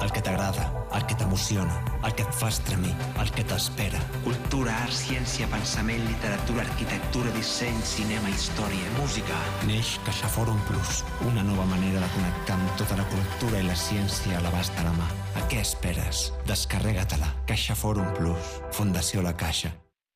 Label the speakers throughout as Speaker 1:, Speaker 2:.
Speaker 1: el que t'agrada, el que t'emociona, el que et fa estremir, el que t'espera.
Speaker 2: Cultura, art, ciència, pensament, literatura, arquitectura, disseny, cinema, història, música.
Speaker 1: Neix CaixaForum Plus, una nova manera de connectar amb tota la cultura i la ciència a l'abast de la mà. A què esperes? Descarrega-te-la. CaixaForum Plus. Fundació La Caixa.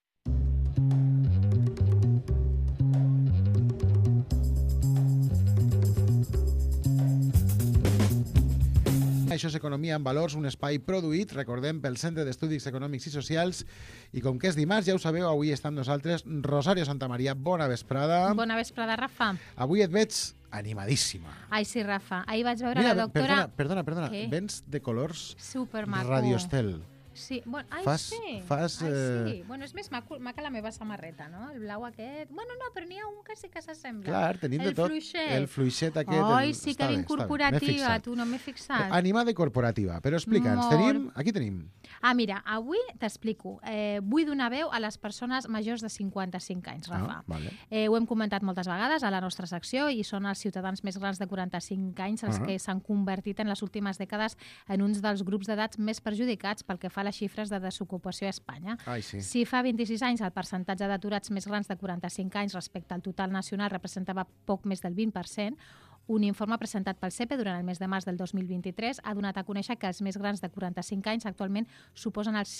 Speaker 3: Això és Economia en Valors, un espai produït, recordem, pel Centre d'Estudis Econòmics i Socials. I com que és dimarts, ja ho sabeu, avui està amb nosaltres Rosario Santamaria. Bona vesprada.
Speaker 4: Bona vesprada, Rafa.
Speaker 3: Avui et veig animadíssima.
Speaker 4: Ai, sí, Rafa. Ahir vaig veure la doctora...
Speaker 3: Perdona.
Speaker 4: Què?
Speaker 3: Vens de colors
Speaker 4: Supermaco.
Speaker 3: Radio Estel.
Speaker 4: Sí, bueno,
Speaker 3: sí.
Speaker 4: Sí. Bueno, és més maca la meva samarreta, no? El blau aquest... Bueno, no, però n'hi ha un que sí que s'assembla.
Speaker 3: Clar, tenim de tot.
Speaker 4: Fluixet.
Speaker 3: El fluixet aquest.
Speaker 4: Ai, sí que ben corporativa, tu no m'he fixat.
Speaker 3: Animada i corporativa, però explica'ns, aquí tenim...
Speaker 4: Mira, avui t'explico. Vull donar veu a les persones majors de 55 anys, Rafa.
Speaker 3: Vale.
Speaker 4: Ho hem comentat moltes vegades a la nostra secció i són els ciutadans més grans de 45 anys els que s'han convertit en les últimes dècades en uns dels grups d'edats més perjudicats pel que fa a les xifres de desocupació a Espanya.
Speaker 3: Ai, sí.
Speaker 4: Si fa 26 anys el percentatge d'aturats més grans de 45 anys respecte al total nacional representava poc més del 20%, un informe presentat pel CEPE durant el mes de març del 2023 ha donat a conèixer que els més grans de 45 anys actualment suposen el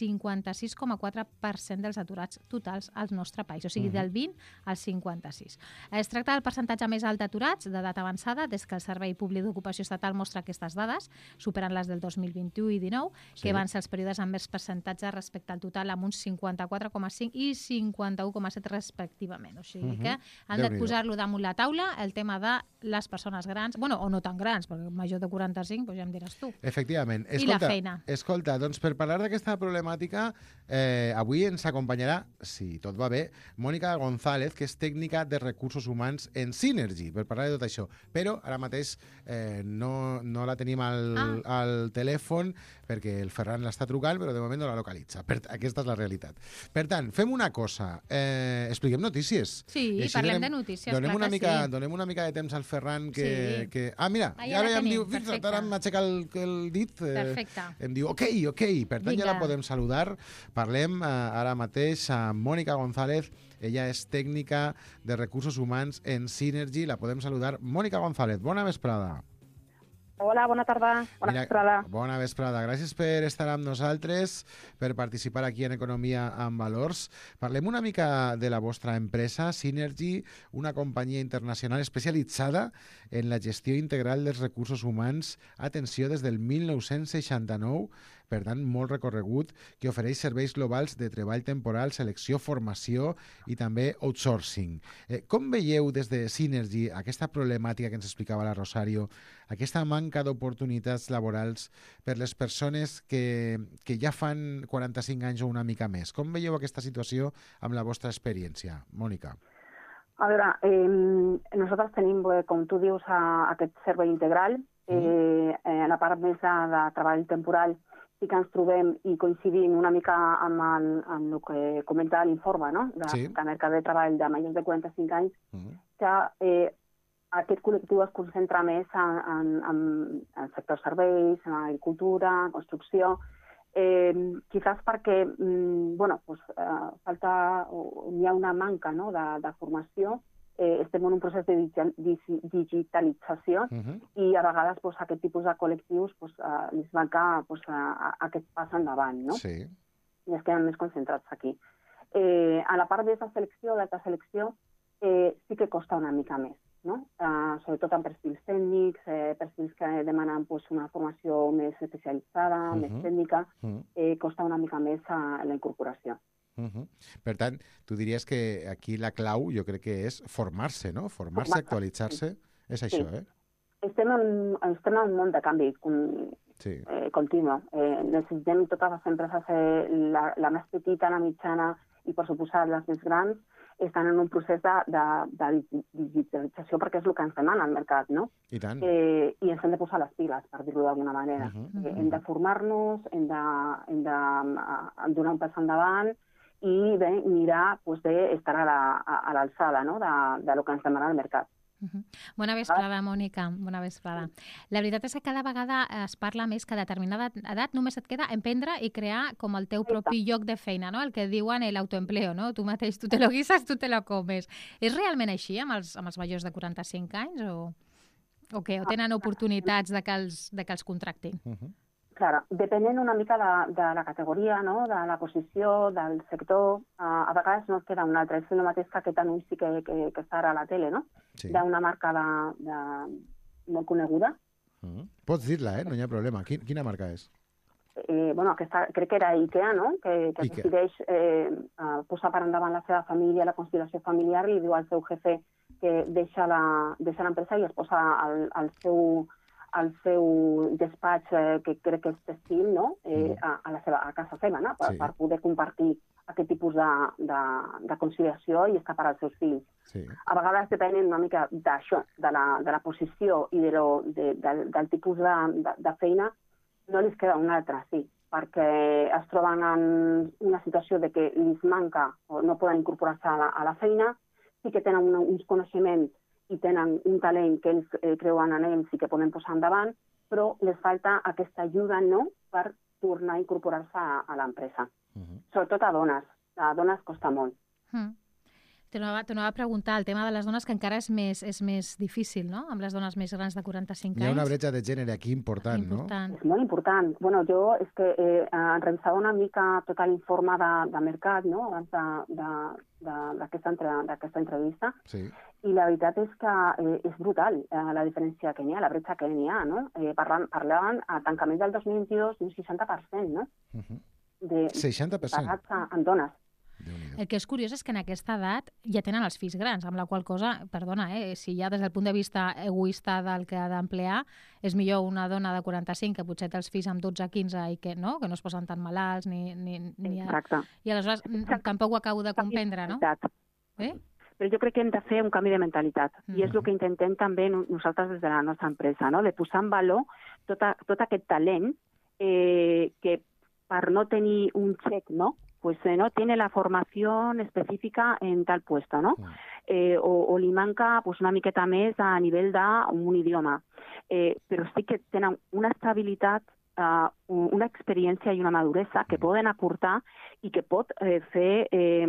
Speaker 4: 56,4% dels aturats totals al nostre país, o sigui, del 20 al 56. Es tracta del percentatge més alt d'aturats d'edat avançada des que el Servei Públic d'Ocupació Estatal mostra aquestes dades, superant les del 2021 i 19, que van ser els períodes amb més percentatge respecte al total, amb uns 54,5 i 51,7 respectivament. O sigui que han de posar-lo damunt la taula, el tema de les persones grans, bueno, o no tan grans, perquè major de 45, doncs ja em diràs tu.
Speaker 3: Efectivament.
Speaker 4: I la feina.
Speaker 3: Escolta, doncs per parlar d'aquesta problemàtica, avui ens acompanyarà, si tot va bé, Mònica González, que és tècnica de recursos humans en Synergy, per parlar de tot això. Però ara mateix no la tenim al telèfon, perquè el Ferran l'està trucant, però de moment no la localitza. Aquesta és la realitat. Per tant, fem una cosa. Expliquem notícies.
Speaker 4: Sí, parlem de notícies,
Speaker 3: donem una mica de temps al Ferran que... mira, ara ja em diu, fixa't, ara m'aixeca el dit.
Speaker 4: Perfecte.
Speaker 3: Em diu, ok. Per tant, ja la podem saludar. Parlem ara mateix amb Mònica González. Ella és tècnica de recursos humans en Synergy. La podem saludar. Mònica González, bona vesprada.
Speaker 5: Hola, bona tarda. Vesprada.
Speaker 3: Bona vesprada. Gràcies per estar amb nosaltres, per participar aquí en Economia amb Valors. Parlem una mica de la vostra empresa, Synergy, una companyia internacional especialitzada en la gestió integral dels recursos humans. Atenció, des del 1969, per tant, molt recorregut, que ofereix serveis globals de treball temporal, selecció, formació i també outsourcing. Com veieu des de Synergy aquesta problemàtica que ens explicava la Rosario, aquesta manca d'oportunitats laborals per les persones que ja fan 45 anys o una mica més? Com veieu aquesta situació amb la vostra experiència, Mònica?
Speaker 5: A veure, nosaltres tenim, com tu dius, aquest servei integral. A la part més de treball temporal sí que ens trobem i coincidim una mica amb el que comenta l'informe, no? De mercat de treball de majors de 45 anys, que aquest col·lectiu es concentra més en el sector serveis, en agricultura, construcció, quizás perquè hi ha una manca, no?, de formació. Estem en un procés de digitalització i a vegades aquest tipus de col·lectius els manca aquest pas endavant, no?
Speaker 3: Sí.
Speaker 5: I es queden més concentrats aquí. A la part de selecció, d'alta selecció, sí que costa una mica més, no? Sobretot en perfils tècnics, perfils que demanen una formació més especialitzada, més tècnica, costa una mica més la incorporació.
Speaker 3: Per tant, tu diries que aquí la clau jo crec que és formar-se, no? Formar-se, actualitzar-se, és això,
Speaker 5: Estem en un món de canvi continu. Necessitem totes les empreses, la més petita, la mitjana i, per suposat, les més grans, estan en un procés de digitalització perquè és el que ens demana el mercat, no?
Speaker 3: I tant.
Speaker 5: I ens hem de posar les piles, per dir-ho d'alguna manera. Hem de formar-nos, hem de donar un pas endavant i mirar d'estar a l'alçada, no?, de lo que ens demana el mercat.
Speaker 4: Bona vesprada, Mònica. Bona vesprada. La veritat és que cada vegada es parla més que a determinada edat només et queda emprendre i crear com el teu propi lloc de feina, no? El que diuen l'autoempleo, no? Tu mateix, tu te lo guises, tu te lo comes. És realment així amb els majors de 45 anys o què? O tenen oportunitats de que els contractin?
Speaker 5: Claro, depenent una mica de la categoria, no? De la posició, del sector, a vegades no es queda un altre. És el mateix que aquest anunci que està ara a la tele, no?
Speaker 3: Sí.
Speaker 5: D'una marca molt coneguda.
Speaker 3: Pots dir-la, no hi ha problema. Quina marca és?
Speaker 5: Aquesta, crec que era IKEA, no? Que decideix posar per endavant la seva família, la conciliació familiar, i diu al seu jefe que deixa l'empresa i es posa al seu despatx, que crec que és textil, no? A casa seva, no? Per poder compartir aquest tipus de conciliació i escapar als seus fills.
Speaker 3: Sí.
Speaker 5: A vegades depenen una mica d'això, de la posició i del tipus de feina, no li queda una altra, sí, perquè es troben en una situació de que els manca o no poden incorporar-se a la feina, sí que tenen uns coneixements i tenen un talent que ells creuen en ells i que poden posar endavant, però les falta aquesta ajuda, no?, per tornar a incorporar-se a l'empresa. Sobretot a dones. A dones costa molt.
Speaker 4: T'anava a preguntar el tema de les dones, que encara és més difícil, no?, amb les dones més grans de 45 anys.
Speaker 3: Hi ha una bretxa de gènere aquí important, no?
Speaker 5: És molt important. Bueno, jo és que revisava una mica tot l'informe de mercat, no?, abans d'aquesta entrevista,
Speaker 3: sí.
Speaker 5: I la veritat és que és brutal la diferència que n'hi ha, la bretxa que n'hi ha, no? Parlaven a tancament del 2022 d'un 60%, no?
Speaker 3: 60%?
Speaker 5: Pagats en dones.
Speaker 4: El que és curiós és que en aquesta edat ja tenen els fills grans, amb la qual cosa, perdona, si ja des del punt de vista egoista del que ha d'emplear, és millor una dona de 45 que potser té els fills amb 12-15 i que no es posen tan malalts
Speaker 5: Exacte.
Speaker 4: I aleshores tampoc ho acabo de comprendre, no?
Speaker 5: Però jo crec que hem de fer un canvi de mentalitat i és el que intentem també nosaltres des de la nostra empresa, no? De posar en valor tot aquest talent que per no tenir un xec, no? Pues no tiene la formación específica en tal puesto, ¿no? O li manca pues, una miqueta més a nivell d'un idioma. Però sí que tenen una estabilitat, una experiència i una maduresa que poden aportar i que pot fer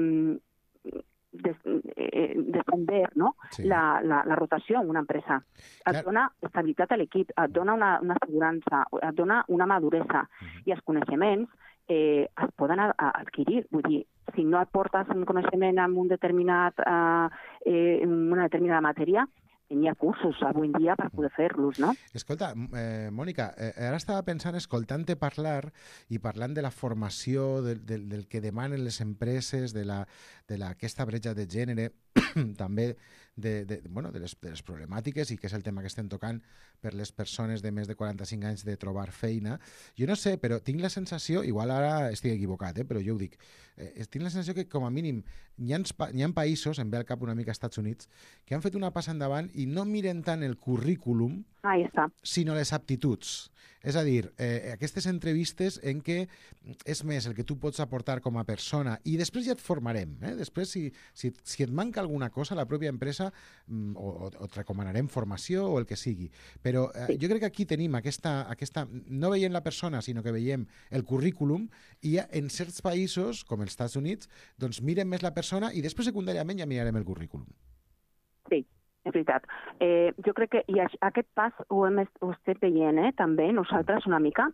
Speaker 5: descender, no? Sí. La rotació en una empresa. Et dona estabilitat a l'equip, et dona una assegurança, et dona una maduresa i els coneixements es poden adquirir. Vull dir, si no et portes un coneixement en una determinada matèria, hi ha cursos avui en dia per poder fer-los, no?
Speaker 3: Escolta, Mònica, ara estava pensant, escoltant-te parlar i parlant de la formació, del que demanen les empreses, d'aquesta bretxa de gènere, també de les problemàtiques, i que és el tema que estem tocant per les persones de més de 45 anys de trobar feina. Jo no sé, però tinc la sensació, igual ara estic equivocat, però jo ho dic, tinc la sensació que com a mínim hi ha països, em ve al cap una mica Estats Units, que han fet una passa endavant i no miren tant el currículum, sinó les aptituds. És a dir, aquestes entrevistes en què és més el que tu pots aportar com a persona i després ja et formarem. Després, si et manca alguna cosa, la pròpia empresa o et recomanarem formació o el que sigui. Però jo crec que aquí tenim aquesta no veiem la persona, sinó que veiem el currículum, i en certs països, com els Estats Units, doncs miren més la persona i després secundàriament ja mirarem el currículum.
Speaker 5: Sí. És veritat. Jo crec que aquest pas ho estem veient també nosaltres una mica.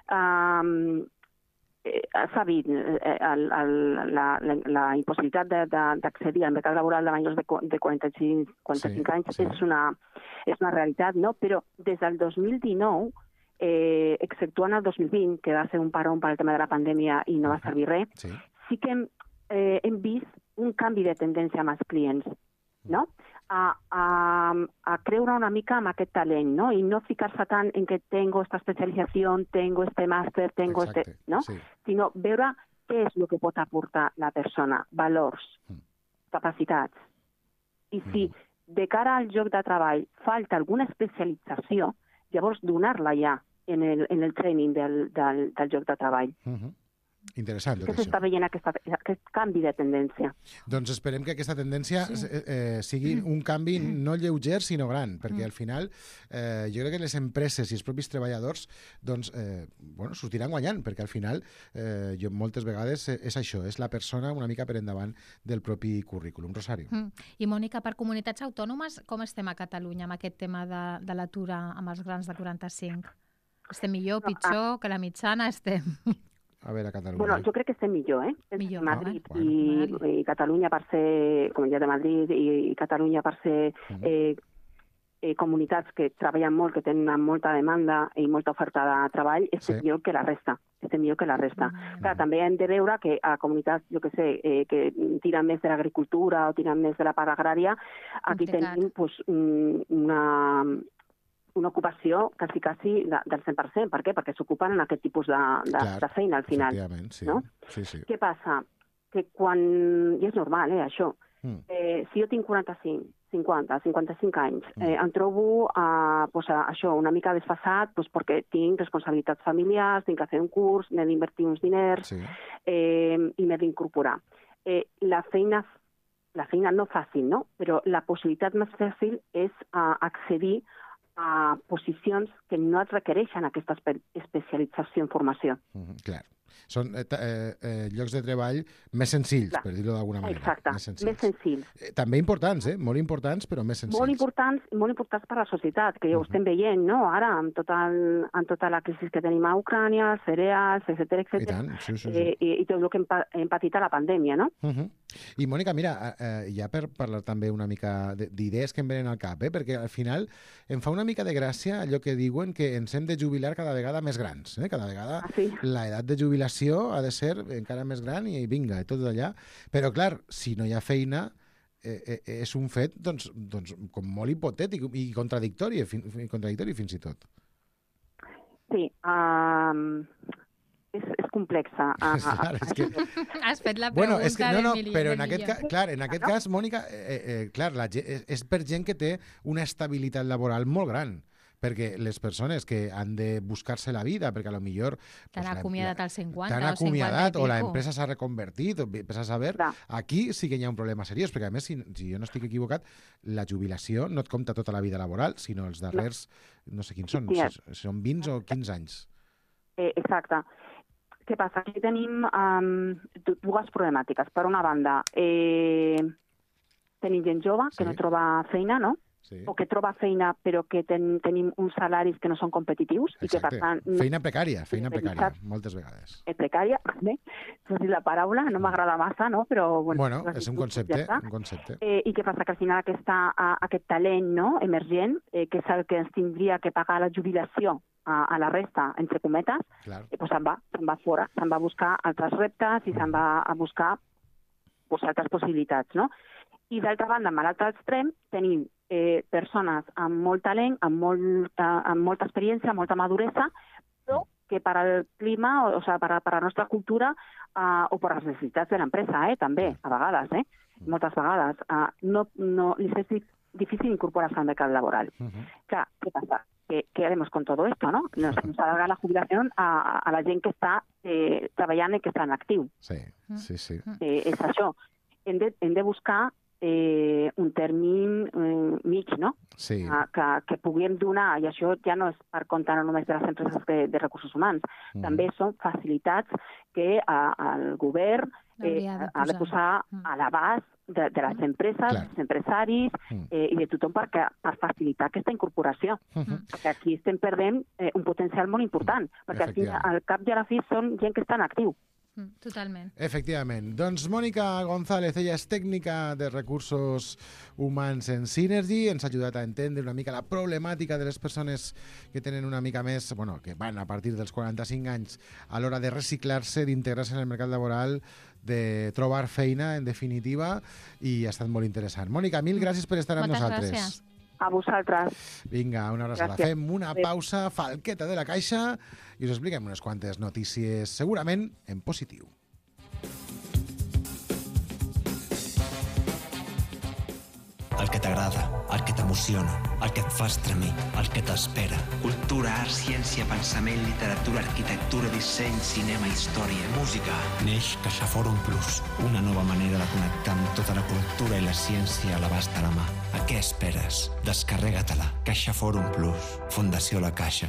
Speaker 5: S'ha vist la impossibilitat d'accedir al mercat laboral de majors de 45 anys és una realitat, no? Però des del 2019, exceptuant el 2020, que va ser un parón per al tema de la pandèmia i no va servir res, sí que hem vist un canvi de tendència amb els clients, no? A creure una mica amb aquest talent, ¿no? Y no fijarse tant en que tengo esta especialización, tengo este máster, tengo ¿no? Sí. Sino veure què és el que pot aportar la persona, valors, capacitats. I si de cara al lloc de treball falta alguna especialització, llavors donar-la ja en el training del lloc de treball.
Speaker 3: Interessant, tot
Speaker 5: que s'està veient aquest canvi de tendència.
Speaker 3: Doncs esperem que aquesta tendència sigui un canvi no lleuger, sinó gran, perquè al final jo crec que les empreses i els propis treballadors doncs, sortiran guanyant, perquè al final jo moltes vegades és això, és la persona una mica per endavant del propi currículum. Rosario.
Speaker 4: I Mònica, per comunitats autònomes, com estem a Catalunya amb aquest tema de l'atur amb els grans de 45? Estem millor, pitjor, que la mitjana estem...
Speaker 3: A veure, a Catalunya.
Speaker 5: Bueno, jo crec que estem millor,
Speaker 4: Millor,
Speaker 5: Madrid
Speaker 3: bueno.
Speaker 5: i Catalunya per ser Comunitat de Madrid i Catalunya per ser comunitats que treballen molt, que tenen molta demanda i molta oferta de treball, estem millor que la resta. Clar, també hem de veure que a comunitats, jo que sé, que tiren més de l'agricultura o tiren més de la part agrària, aquí tenim pues, una ocupació quasi del 100%. Per què? Perquè s'ocupen en aquest tipus de feina al final.
Speaker 3: Sí.
Speaker 5: No?
Speaker 3: Sí.
Speaker 5: Què passa? Que quan... I és normal, això. Si jo tinc 45, 50, 55 anys, em trobo això una mica desfasat perquè tinc responsabilitats familiars, tinc que fer un curs, n'he d'invertir uns diners i m'he d'incorporar. La feina no fàcil, no? Però la possibilitat més fàcil és accedir a posicions que no et requereixen aquesta especialització en formació.
Speaker 3: Clar. Són llocs de treball més senzills, per dir-ho d'alguna manera.
Speaker 5: Exacte, més senzills.
Speaker 3: També importants, molt importants, però més senzills.
Speaker 5: Molt importants per a la societat, que ja ho estem veient, no? Ara, amb tota la crisi que tenim a Ucrània, cereals, etcètera, i tot el que hem patit a la pandèmia, no?
Speaker 3: I, Mònica, mira, ja per parlar també una mica d'idees que em venen al cap, perquè al final em fa una mica de gràcia allò que diuen que ens hem de jubilar cada vegada més grans. Cada vegada l'edat de jubilació ha de ser encara més gran i vinga, i tot d'allà. Però, clar, si no hi ha feina, és un fet doncs, com molt hipotètic i contradictori fins i tot.
Speaker 5: Sí, és complexa.
Speaker 4: Has fet la pregunta
Speaker 3: però en aquest cas, Mònica, és per gent que té una estabilitat laboral molt gran, perquè les persones que han de buscar-se la vida, perquè a lo millor...
Speaker 4: T'han acomiadat als 50
Speaker 3: t'han acomiadat o l'empresa s'ha reconvertit, o vés a saber, aquí sí que hi ha un problema seriós, perquè a més, si jo no estic equivocat, la jubilació no et compta tota la vida laboral, sinó els darrers, no sé quins són, són 20 o 15 anys.
Speaker 5: Exacte. Què passa? Aquí tenim dues problemàtiques. Per una banda, tenim gent jove que no troba feina, no? O que troba feina però que tenim uns salaris que no són competitius. I que, per tant,
Speaker 3: feina precària, moltes vegades.
Speaker 5: Precària, bé, no sé la paraula, no m'agrada massa, no? Però,
Speaker 3: bueno, és un concepte.
Speaker 5: I què passa? Que al final aquest talent, no, emergent, que és el que ens tindria que pagar la jubilació a la resta, entre cometes, doncs se'n va fora, se'n va a buscar altres reptes i se'n va a buscar altres possibilitats, no? I d'altra banda, amb l'altre extrem, tenim persones amb molt talent, amb molta experiència, amb molta maduresa, però que per al clima, o sigui, per a la nostra cultura o per les necessitats de l'empresa, també, a vegades, moltes vegades, les és difícil incorporar-se al mercat laboral. Clar, què passa? ¿Qué haremos con todo esto, no? Nos alarga la jubilación a la gent que està treballant i que està en actiu.
Speaker 3: Sí.
Speaker 5: És això. Hem de buscar un termini mig, no?
Speaker 3: Sí.
Speaker 5: Que puguem donar, i això ja no és per compte no només de les empreses de recursos humans, també són facilitats que el govern ha de posar a l'abast de les empreses, dels empresaris i de tothom per facilitar aquesta incorporació. Perquè aquí estem perdent un potencial molt important, perquè al cap i a la fi són gent que està en actiu.
Speaker 4: Totalment.
Speaker 3: Efectivament. Doncs Mònica González, ella és tècnica de recursos humans en Synergy, ens ha ajudat a entendre una mica la problemàtica de les persones que tenen una mica més, que van a partir dels 45 anys a l'hora de reciclar-se, d'integrar-se en el mercat laboral, de trobar feina, en definitiva, i ha estat molt interessant. Mònica, mil gràcies per estar amb nosaltres.
Speaker 4: Moltes gràcies.
Speaker 5: A vosaltres.
Speaker 3: Vinga, una abraçada.
Speaker 5: Gràcies.
Speaker 3: Fem una pausa, falqueta de la caixa, i us expliquem unes quantes notícies, segurament en positiu.
Speaker 1: El que t'agrada, el que t'emociona, el que et fa estremir, el que t'espera.
Speaker 2: Cultura, art, ciència, pensament, literatura, arquitectura, disseny, cinema, història, música.
Speaker 1: Neix CaixaForum Plus, una nova manera de connectar amb tota la cultura i la ciència a l'abast de la mà. A què esperes? Descarrega-te-la. CaixaForum Plus. Fundació La Caixa.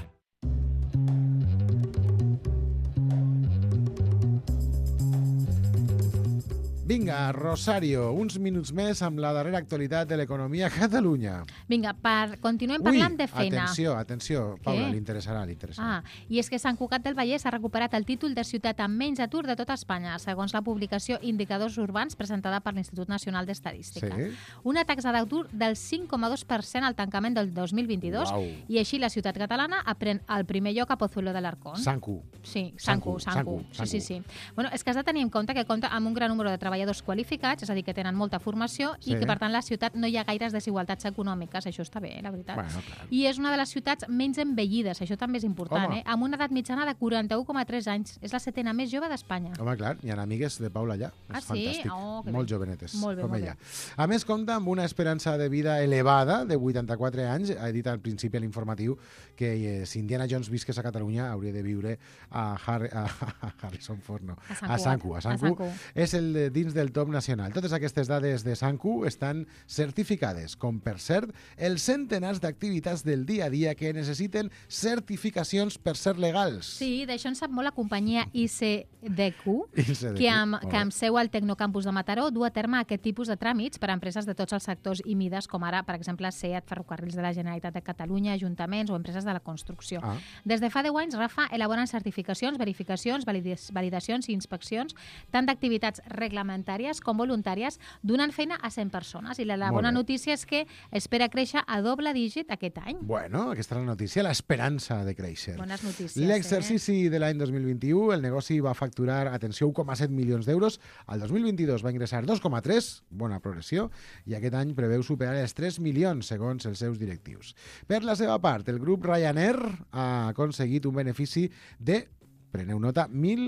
Speaker 3: Vinga, Rosario, uns minuts més amb la darrera actualitat de l'economia a Catalunya.
Speaker 4: Vinga, continuem parlant de feina.
Speaker 3: Atenció, Paula, li interessarà.
Speaker 4: I és que Sant Cugat del Vallès ha recuperat el títol de ciutat amb menys atur de tot Espanya, segons la publicació Indicadors Urbans presentada per l'Institut Nacional d'Estadística.
Speaker 3: Sí?
Speaker 4: Una taxa d'atur del 5,2% al tancament del 2022, i així la ciutat catalana aprèn el primer lloc a Pozuelo de l'Arcón.
Speaker 3: Sancu.
Speaker 4: Sí, Sancu. Sí. Bueno, és que has de tenir en compte que compta amb un gran número de treballadors qualificats, és a dir, que tenen molta formació i que, per tant, a la ciutat no hi ha gaires desigualtats econòmiques. Això està bé, la veritat.
Speaker 3: Bueno, clar.
Speaker 4: I és una de les ciutats menys envellides, això també és important, amb una edat mitjana de 41,3 anys. És la setena més jove d'Espanya.
Speaker 3: Home, clar, hi ha amigues de Paula allà. És fantàstic. Molt jovenetes, com ella. A més, compta amb una esperança de vida elevada, de 84 anys. Ha dit al principi a l'informatiu que si Indiana Jones visqués a Catalunya hauria de viure a Harrison Ford, no. A Sancu. És el dins del top nacional. Totes aquestes dades de Sancu estan certificades, com per cert els centenars d'activitats del dia a dia que necessiten certificacions per ser legals.
Speaker 4: Sí, d'això en sap molt la companyia ICDQ, que amb seu al Tecnocampus de Mataró du a terme aquest tipus de tràmits per a empreses de tots els sectors i mides, com ara, per exemple, SEAT, Ferrocarrils de la Generalitat de Catalunya, ajuntaments o empreses de la construcció. Des de fa 10 anys, Rafa, elaboren certificacions, verificacions, validacions i inspeccions, tant d'activitats reglamentàries com voluntàries, donant feina a 100 persones. I la bona notícia és que espera créixer a doble dígit aquest any.
Speaker 3: Bueno, aquesta és la notícia, l'esperança de créixer.
Speaker 4: Bones notícies.
Speaker 3: L'exercici de l'any 2021, el negoci va facturar, atenció, 1,7 milions d'euros. El 2022 va ingressar 2,3, bona progressió, i aquest any preveu superar els 3 milions, segons els seus directius. Per la seva part, el grup Ryanair ha aconseguit un benefici de, preneu nota,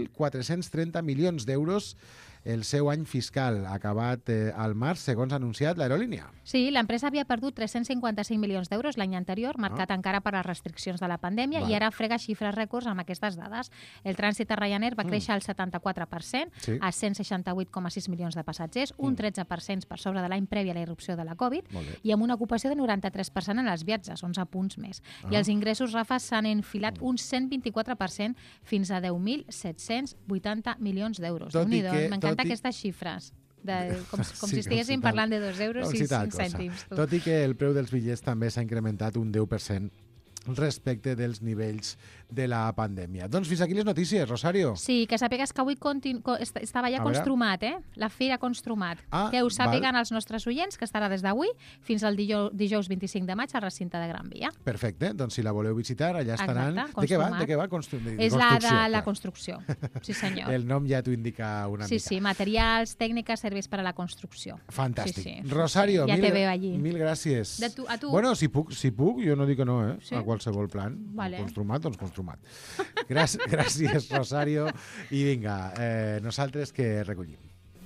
Speaker 3: 1.430 milions d'euros el seu any fiscal, acabat al març, segons ha anunciat l'aerolínia.
Speaker 4: Sí, l'empresa havia perdut 355 milions d'euros l'any anterior, marcat encara per les restriccions de la pandèmia, i ara frega xifres rècords amb aquestes dades. El trànsit a Ryanair va créixer al 74%, a 168,6 milions de passatgers, un 13% per sobre de l'any previ a la irrupció de la Covid, i amb una ocupació de 93% en els viatges, 11 punts més. I els ingressos, Rafa, s'han enfilat un 124% fins a 10.780 milions d'euros. M'encanta aquestes xifres, com si estiguéssim parlant de 2 euros i 5 cèntims.
Speaker 3: Tot i que el preu dels bitllets també s'ha incrementat un 10% respecte dels nivells de la pandèmia. Doncs fins aquí les notícies, Rosario.
Speaker 4: Sí, que sàpigues que avui estava ja Construmat, la Fira Construmat. Que ho sàpiguen els nostres oients, que estarà des d'avui fins al dijous 25 de maig al recinte de Gran Via.
Speaker 3: Perfecte, doncs si la voleu visitar, allà estaran... De què va?
Speaker 4: És la de la construcció, sí senyor.
Speaker 3: El nom ja t'ho indica una mica.
Speaker 4: Sí, materials, tècniques, serveis per a la construcció.
Speaker 3: Fantàstic. Rosario, mil gràcies.
Speaker 4: A tu.
Speaker 3: Bueno, si puc, jo no dic que no, a qualsevol plan. Construmat, doncs construmat. Gràcies, Rosario. I vinga, nosaltres que recollim.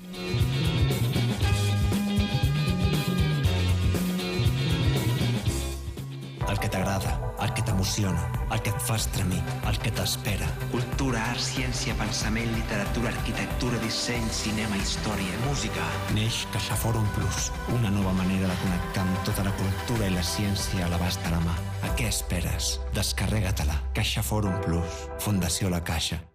Speaker 1: El que t'agrada, el que t'emociona, el que et fa estremir, el que t'espera.
Speaker 2: Cultura, art, ciència, pensament, literatura, arquitectura, disseny, cinema, història, música.
Speaker 1: Neix CaixaForum Plus, una nova manera de connectar amb tota la cultura i la ciència a l'abast de la mà. A què esperes? Descarrega-te-la. CaixaForum Plus. Fundació La Caixa.